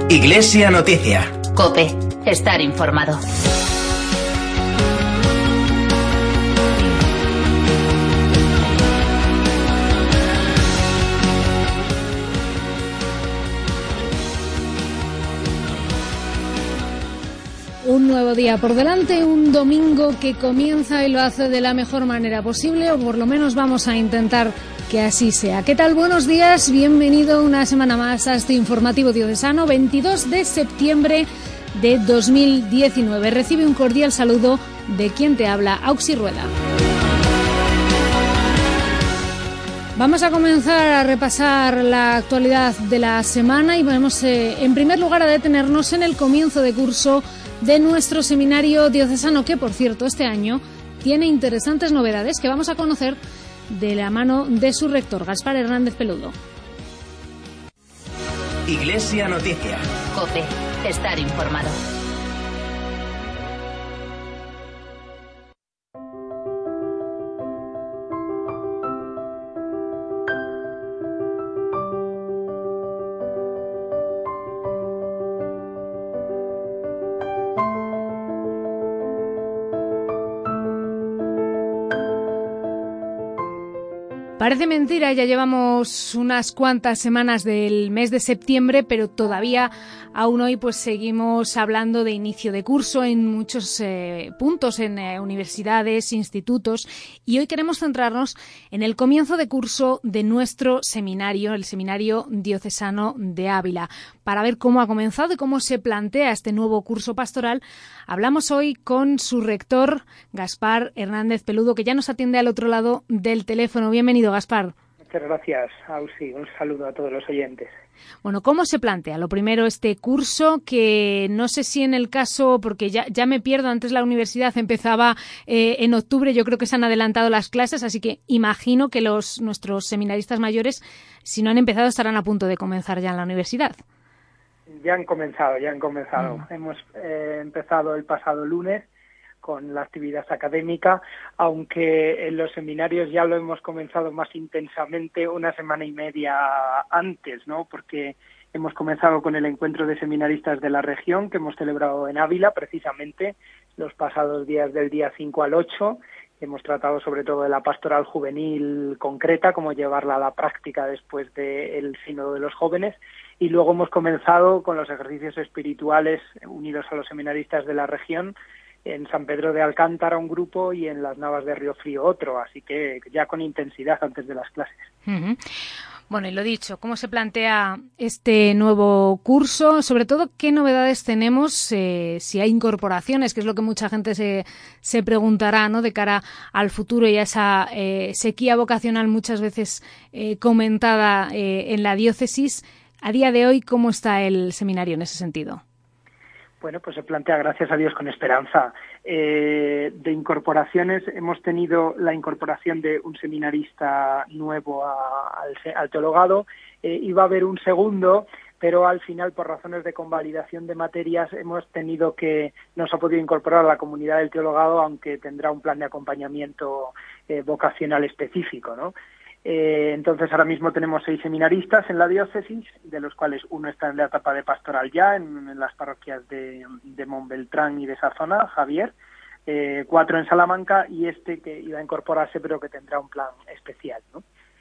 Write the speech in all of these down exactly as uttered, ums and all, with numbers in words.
Iglesia Noticia. COPE. Estar informado. Un nuevo día por delante, un domingo que comienza y lo hace de la mejor manera posible, o por lo menos vamos a intentar que así sea. ¿Qué tal? Buenos días, bienvenido una semana más a este informativo diocesano, veintidós de septiembre de dos mil diecinueve. Recibe un cordial saludo de quien te habla, Auxi Rueda. Vamos a comenzar a repasar la actualidad de la semana y vamos eh, en primer lugar a detenernos en el comienzo de curso de nuestro seminario diocesano, que por cierto este año tiene interesantes novedades que vamos a conocer de la mano de su rector, Gaspar Hernández Peludo. Iglesia Noticia. COPE. Estar informado. Parece mentira, ya llevamos unas cuantas semanas del mes de septiembre, pero todavía aún hoy pues seguimos hablando de inicio de curso en muchos eh, puntos, en eh, universidades, institutos, y hoy queremos centrarnos en el comienzo de curso de nuestro seminario, el Seminario Diocesano de Ávila. Para ver cómo ha comenzado y cómo se plantea este nuevo curso pastoral, hablamos hoy con su rector, Gaspar Hernández Peludo, que ya nos atiende al otro lado del teléfono. Bienvenido, Gaspar. Muchas gracias, Ausi. Un saludo a todos los oyentes. Bueno, ¿cómo se plantea? Lo primero, este curso, que no sé si en el caso, porque ya, ya me pierdo, antes la universidad empezaba eh, en octubre, yo creo que se han adelantado las clases, así que imagino que los nuestros seminaristas mayores, si no han empezado, estarán a punto de comenzar ya en la universidad. Ya han comenzado, ya han comenzado. Mm. Hemos eh, empezado el pasado lunes con la actividad académica, aunque en los seminarios ya lo hemos comenzado más intensamente una semana y media antes, ¿no? Porque hemos comenzado con el encuentro de seminaristas de la región que hemos celebrado en Ávila, precisamente los pasados días del día cinco al ocho. Hemos tratado sobre todo de la pastoral juvenil concreta, cómo llevarla a la práctica después del sínodo de los jóvenes, y luego hemos comenzado con los ejercicios espirituales unidos a los seminaristas de la región, en San Pedro de Alcántara un grupo y en las Navas de Río Frío otro, así que ya con intensidad antes de las clases. Uh-huh. Bueno, y lo dicho, ¿cómo se plantea este nuevo curso? Sobre todo, ¿qué novedades tenemos? Eh, si hay incorporaciones, que es lo que mucha gente se, se preguntará, ¿no?, de cara al futuro y a esa eh, sequía vocacional muchas veces eh, comentada eh, en la diócesis. A día de hoy, ¿cómo está el seminario en ese sentido? Bueno, pues se plantea, gracias a Dios, con esperanza. Eh, de incorporaciones, hemos tenido la incorporación de un seminarista nuevo a, al, al teologado. Eh, iba a haber un segundo, pero al final, por razones de convalidación de materias, hemos tenido que, no se ha podido incorporar a la comunidad del teologado, aunque tendrá un plan de acompañamiento eh, vocacional específico, ¿no? Eh, entonces ahora mismo tenemos seis seminaristas en la diócesis, de los cuales uno está en la etapa de pastoral ya, en, en las parroquias de, de Montbeltrán y de esa zona, Javier, eh, cuatro en Salamanca y este que iba a incorporarse pero que tendrá un plan especial, ¿no?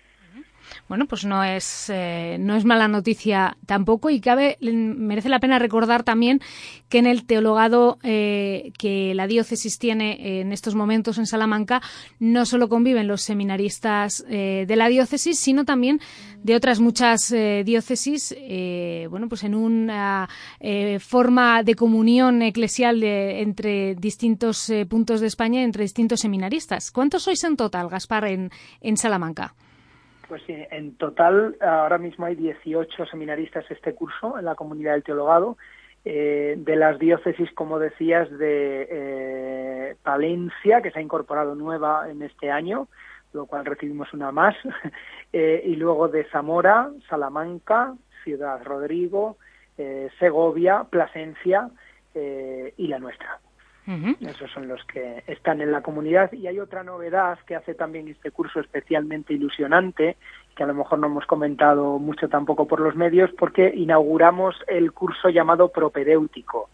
Bueno, pues no es eh, no es mala noticia tampoco, y cabe merece la pena recordar también que en el teologado eh, que la diócesis tiene en estos momentos en Salamanca no solo conviven los seminaristas eh, de la diócesis, sino también de otras muchas eh, diócesis, eh, bueno, pues en una eh, forma de comunión eclesial de, entre distintos eh, puntos de España, entre distintos seminaristas. ¿Cuántos sois en total, Gaspar, en, en Salamanca? Pues sí, en total ahora mismo hay dieciocho seminaristas este curso en la comunidad del teologado, eh, de las diócesis, como decías, de eh, Palencia, que se ha incorporado nueva en este año, lo cual recibimos una más, eh, y luego de Zamora, Salamanca, Ciudad Rodrigo, eh, Segovia, Plasencia eh, y la nuestra. Uh-huh. Esos son los que están en la comunidad. Y hay otra novedad que hace también este curso especialmente ilusionante, que a lo mejor no hemos comentado mucho tampoco por los medios, porque inauguramos el curso llamado propedéutico.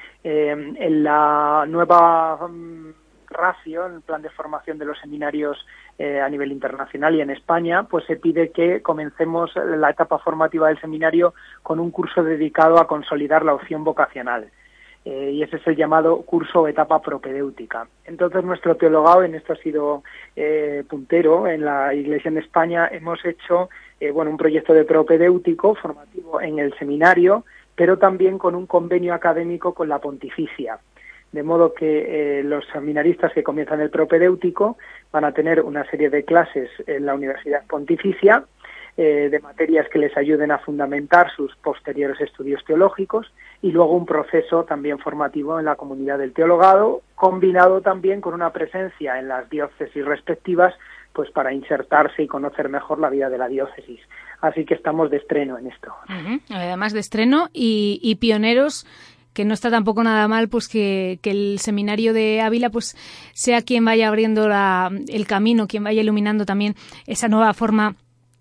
Eh, en la nueva um, ratio, en el plan de formación de los seminarios eh, a nivel internacional y en España, pues se pide que comencemos la etapa formativa del seminario con un curso dedicado a consolidar la opción vocacional. Eh, y ese es el llamado curso o etapa propedéutica. Entonces, nuestro teologado, en esto ha sido eh, puntero en la Iglesia en España, hemos hecho eh, bueno un proyecto de propedéutico formativo en el seminario, pero también con un convenio académico con la Pontificia. De modo que eh, los seminaristas que comienzan el propedéutico van a tener una serie de clases en la Universidad Pontificia, eh, de materias que les ayuden a fundamentar sus posteriores estudios teológicos, y luego un proceso también formativo en la comunidad del teologado, combinado también con una presencia en las diócesis respectivas, pues para insertarse y conocer mejor la vida de la diócesis. Así que estamos de estreno en esto. Uh-huh. Además de estreno y, y pioneros, que no está tampoco nada mal, pues que, que el seminario de Ávila pues sea quien vaya abriendo la, el camino, quien vaya iluminando también esa nueva forma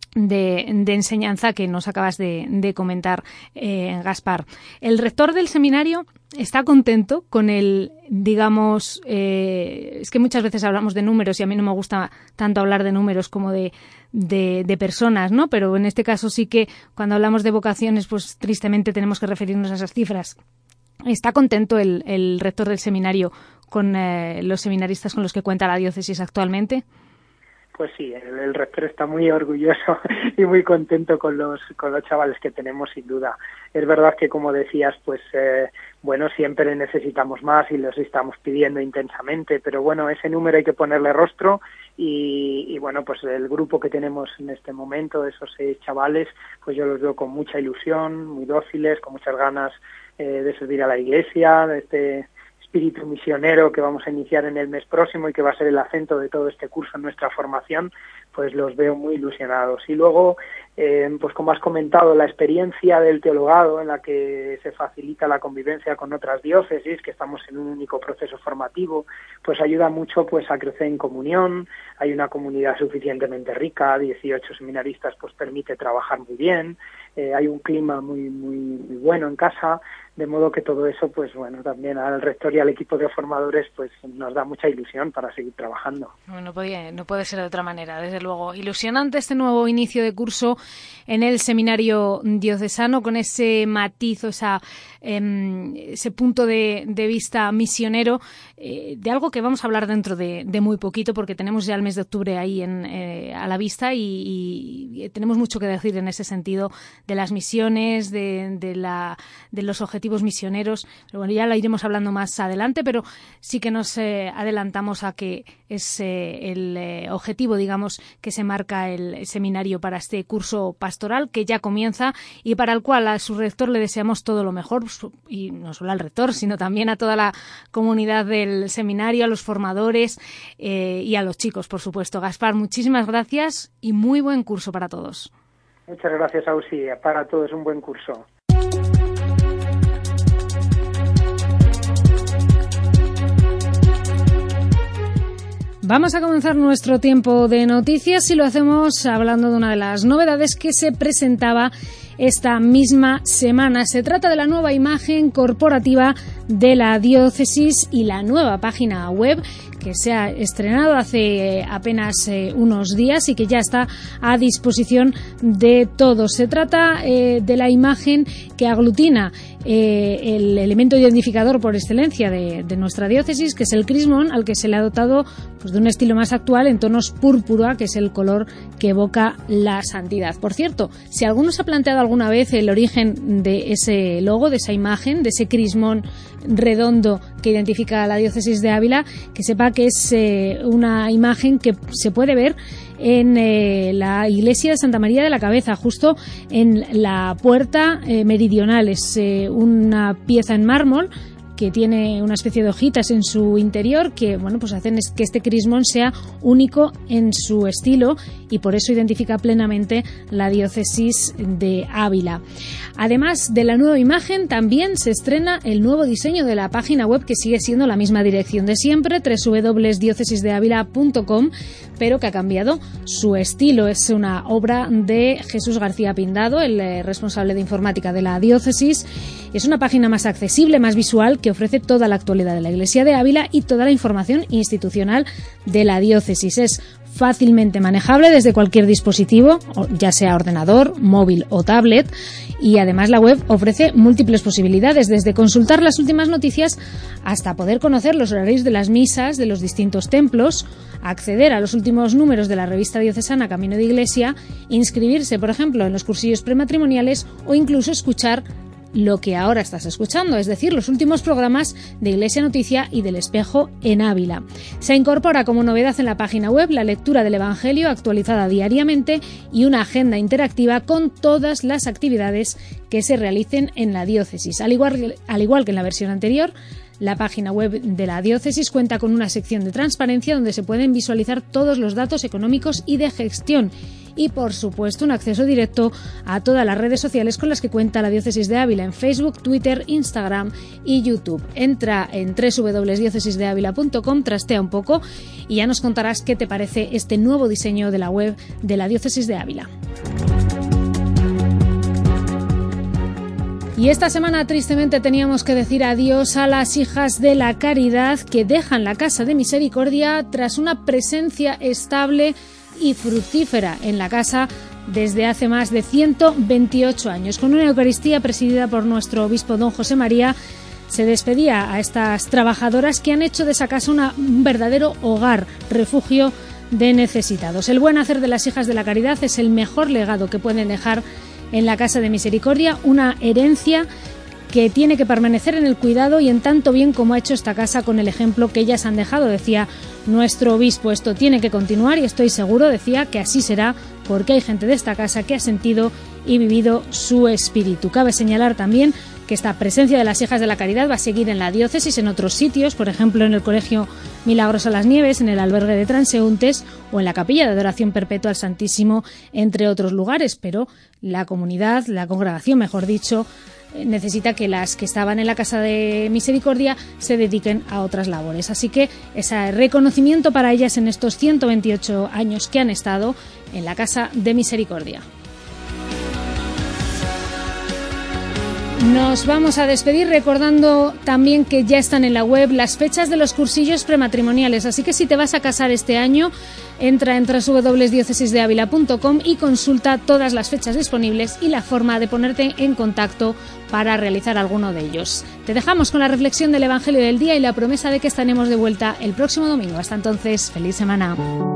De, de enseñanza que nos acabas de, de comentar, eh, Gaspar. El rector del seminario está contento con el, digamos, eh, es que muchas veces hablamos de números y a mí no me gusta tanto hablar de números como de, de, de personas, ¿no? Pero en este caso sí que cuando hablamos de vocaciones, pues tristemente tenemos que referirnos a esas cifras. ¿Está contento el, el rector del seminario con eh, los seminaristas con los que cuenta la diócesis actualmente? Pues sí, el, el rector está muy orgulloso y muy contento con los con los chavales que tenemos, sin duda. Es verdad que, como decías, pues eh, bueno, siempre necesitamos más y los estamos pidiendo intensamente, pero bueno, ese número hay que ponerle rostro y, y bueno, pues el grupo que tenemos en este momento, esos seis chavales, pues yo los veo con mucha ilusión, muy dóciles, con muchas ganas eh, de servir a la Iglesia, de este espíritu misionero que vamos a iniciar en el mes próximo y que va a ser el acento de todo este curso en nuestra formación, pues los veo muy ilusionados. Y luego, eh, pues como has comentado, la experiencia del teologado en la que se facilita la convivencia con otras diócesis, que estamos en un único proceso formativo, pues ayuda mucho pues a crecer en comunión. Hay una comunidad suficientemente rica, dieciocho seminaristas, pues permite trabajar muy bien, eh, hay un clima muy, muy, muy bueno en casa, de modo que todo eso, pues bueno, también al rector y al equipo de formadores, pues nos da mucha ilusión para seguir trabajando. Bueno, no podía, no puede ser de otra manera, desde luego. Ilusionante este nuevo inicio de curso en el seminario diocesano, con ese matiz, o esa, eh, ese punto de, de vista misionero, eh, de algo que vamos a hablar dentro de, de muy poquito, porque tenemos ya el mes de octubre ahí en, eh, a la vista y, y tenemos mucho que decir en ese sentido de las misiones, de, de, la, de los objetivos misioneros. Pero bueno, ya lo iremos hablando más adelante, pero sí que nos eh, adelantamos a que es eh, el eh, objetivo, digamos, que se marca el seminario para este curso pastoral que ya comienza y para el cual a su rector le deseamos todo lo mejor, y no solo al rector, sino también a toda la comunidad del seminario, a los formadores eh, y a los chicos, por supuesto. Gaspar, muchísimas gracias y muy buen curso para todos. Muchas gracias, Ausi. Para todos un buen curso. Vamos a comenzar nuestro tiempo de noticias y lo hacemos hablando de una de las novedades que se presentaba esta misma semana. Se trata de la nueva imagen corporativa de la diócesis y la nueva página web que se ha estrenado hace apenas eh, unos días y que ya está a disposición de todos. Se trata eh, de la imagen que aglutina eh, el elemento identificador por excelencia de, de nuestra diócesis, que es el crismón, al que se le ha dotado pues, de un estilo más actual en tonos púrpura, que es el color que evoca la santidad. Por cierto, si alguno se ha planteado alguna vez el origen de ese logo, de esa imagen, de ese crismón redondo que identifica a la diócesis de Ávila, que sepa que es eh, una imagen que se puede ver en eh, la iglesia de Santa María de la Cabeza, justo en la puerta eh, meridional. Es eh, una pieza en mármol que tiene una especie de hojitas en su interior que, bueno, pues hacen que este crismón sea único en su estilo y por eso identifica plenamente la diócesis de Ávila. Además de la nueva imagen, también se estrena el nuevo diseño de la página web, que sigue siendo la misma dirección de siempre, doble u doble u doble u punto diócesis de ávila punto com, pero que ha cambiado su estilo. Es una obra de Jesús García Pindado, el eh, responsable de informática de la diócesis. Es una página más accesible, más visual, que ofrece toda la actualidad de la Iglesia de Ávila y toda la información institucional de la diócesis. Es fácilmente manejable desde cualquier dispositivo, ya sea ordenador, móvil o tablet, y además la web ofrece múltiples posibilidades, desde consultar las últimas noticias hasta poder conocer los horarios de las misas de los distintos templos, acceder a los últimos números de la revista diocesana Camino de Iglesia, inscribirse, por ejemplo, en los cursillos prematrimoniales o incluso escuchar lo que ahora estás escuchando, es decir, los últimos programas de Iglesia Noticia y del Espejo en Ávila. Se incorpora como novedad en la página web la lectura del Evangelio actualizada diariamente y una agenda interactiva con todas las actividades que se realicen en la diócesis. Al igual, al igual que en la versión anterior, la página web de la diócesis cuenta con una sección de transparencia donde se pueden visualizar todos los datos económicos y de gestión y, por supuesto, un acceso directo a todas las redes sociales con las que cuenta la diócesis de Ávila en Facebook, Twitter, Instagram y YouTube. Entra en doble u doble u doble u punto diócesis de ávila punto com, trastea un poco y ya nos contarás qué te parece este nuevo diseño de la web de la diócesis de Ávila. Y esta semana tristemente teníamos que decir adiós a las hijas de la caridad que dejan la Casa de Misericordia tras una presencia estable y fructífera en la casa desde hace más de ciento veintiocho años. Con una Eucaristía presidida por nuestro obispo don José María, se despedía a estas trabajadoras que han hecho de esa casa una, un verdadero hogar, refugio de necesitados. El buen hacer de las hijas de la caridad es el mejor legado que pueden dejar en la Casa de Misericordia, una herencia que tiene que permanecer en el cuidado y en tanto bien como ha hecho esta casa con el ejemplo que ellas han dejado, decía nuestro obispo. Esto tiene que continuar y estoy seguro, decía, que así será, porque hay gente de esta casa que ha sentido y vivido su espíritu. Cabe señalar también que esta presencia de las hijas de la caridad va a seguir en la diócesis, en otros sitios, por ejemplo en el Colegio Milagros a las Nieves, en el albergue de transeúntes o en la capilla de adoración perpetua al Santísimo, entre otros lugares, pero la comunidad, la congregación, mejor dicho, necesita que las que estaban en la Casa de Misericordia se dediquen a otras labores. Así que ese reconocimiento para ellas en estos ciento veintiocho años que han estado en la Casa de Misericordia. Nos vamos a despedir recordando también que ya están en la web las fechas de los cursillos prematrimoniales, así que si te vas a casar este año, entra en doble u doble u doble u punto diócesis de ávila punto com y consulta todas las fechas disponibles y la forma de ponerte en contacto para realizar alguno de ellos. Te dejamos con la reflexión del Evangelio del día y la promesa de que estaremos de vuelta el próximo domingo. Hasta entonces, feliz semana.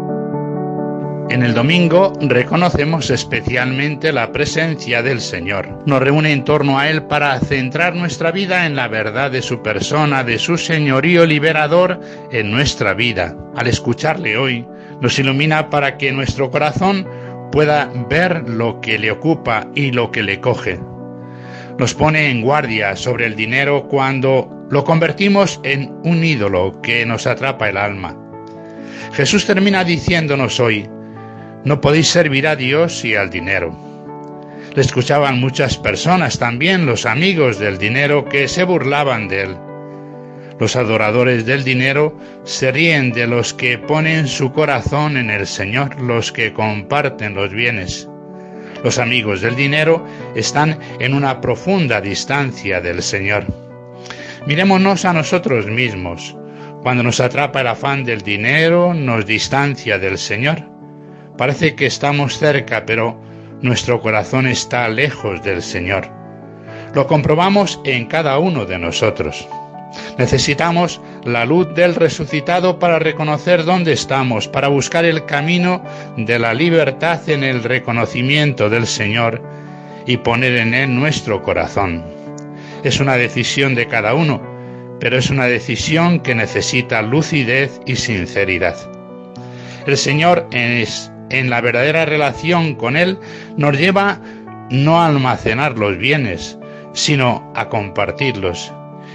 En el domingo reconocemos especialmente la presencia del Señor. Nos reúne en torno a Él para centrar nuestra vida en la verdad de su persona, de su señorío liberador en nuestra vida. Al escucharle hoy, nos ilumina para que nuestro corazón pueda ver lo que le ocupa y lo que le coge. Nos pone en guardia sobre el dinero cuando lo convertimos en un ídolo que nos atrapa el alma. Jesús termina diciéndonos hoy: no podéis servir a Dios y al dinero. Le escuchaban muchas personas, también los amigos del dinero, que se burlaban de él. Los adoradores del dinero se ríen de los que ponen su corazón en el Señor, los que comparten los bienes. Los amigos del dinero están en una profunda distancia del Señor. Mirémonos a nosotros mismos. Cuando nos atrapa el afán del dinero, nos distancia del Señor. Parece que estamos cerca, pero nuestro corazón está lejos del Señor. Lo comprobamos en cada uno de nosotros. Necesitamos la luz del resucitado para reconocer dónde estamos, para buscar el camino de la libertad en el reconocimiento del Señor y poner en Él nuestro corazón. Es una decisión de cada uno, pero es una decisión que necesita lucidez y sinceridad. El Señor es en la verdadera relación con Él, nos lleva no a almacenar los bienes, sino a compartirlos.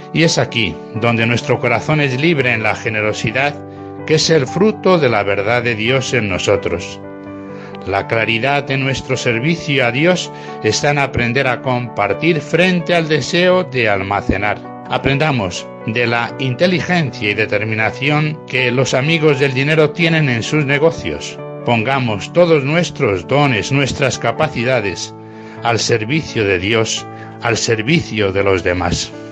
Y es aquí donde nuestro corazón es libre en la generosidad, que es el fruto de la verdad de Dios en nosotros. La claridad de nuestro servicio a Dios está en aprender a compartir frente al deseo de almacenar. Aprendamos de la inteligencia y determinación que los amigos del dinero tienen en sus negocios. Pongamos todos nuestros dones, nuestras capacidades, al servicio de Dios, al servicio de los demás.